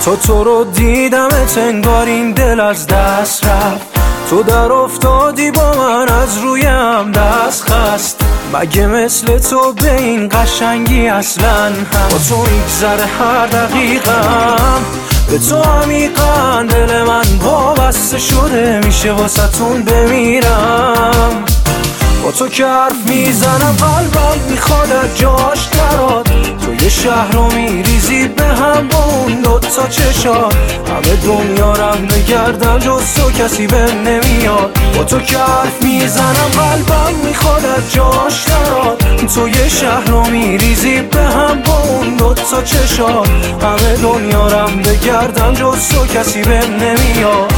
تو رو دیدمت انگار این دل از دست رفت. تو در افتادی با من از رویم دست خست. مگه مثل تو به این قشنگی اصلا هم با تو میگذره هر دقیقم. به تو عمیقا دل من وابسته شده میشه واسه‌تون بمیرم. با تو که حرف میزنم قلبم میخواد از جاش دراد. تو یه شهر رو میریزی به هم با اون دوتا چشات. همه دنیا رم بگردم جز تو کسی به نمیاد. با تو که حرف میزنم قلبم میخواد از جاش دراد. تو یه شهر رو میریزی به هم با اون دوتا چشات. همه دنیا رم بگردم جز تو کسی به نمیاد.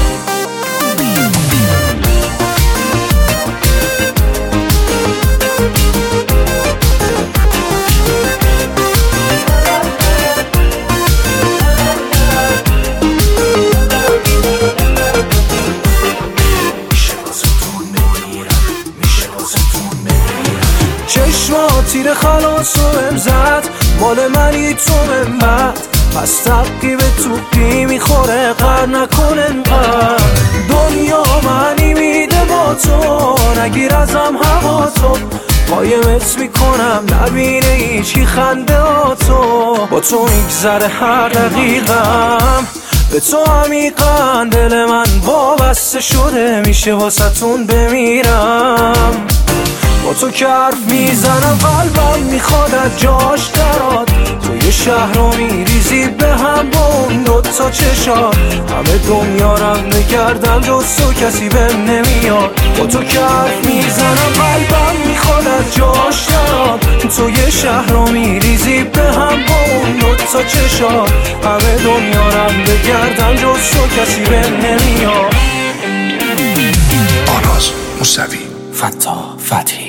چشمات تیر خلاص و امزد مال منی تو منبت. پس تبقی به توپی میخوره قر نکن انقدر. دنیا منی میده با تو نگیر ازم هوا تو. قایمت میکنم نبینه هیچی خنده ها تو. با تو میگذره هر دقیقم. به تو عمیقا دل من وابسته شده میشه واسه‌تون بمیرم. با تو که حرف میزنم قلبم میخواد از جاش دراد. تو یه شهر رو میریزی به هم با اون دوتا چشات. همه دنیا رم بگردم جز تو کسی به نمیاد. با تو که حرف میزنم قلبم میخواد از جاش دراد. تو یه شهر رو میریزی به هم با اون دوتا چشات. همه دنیا رم بگردم جز تو کسی به نمیاد. آناز موسوی، فتاح فتحی.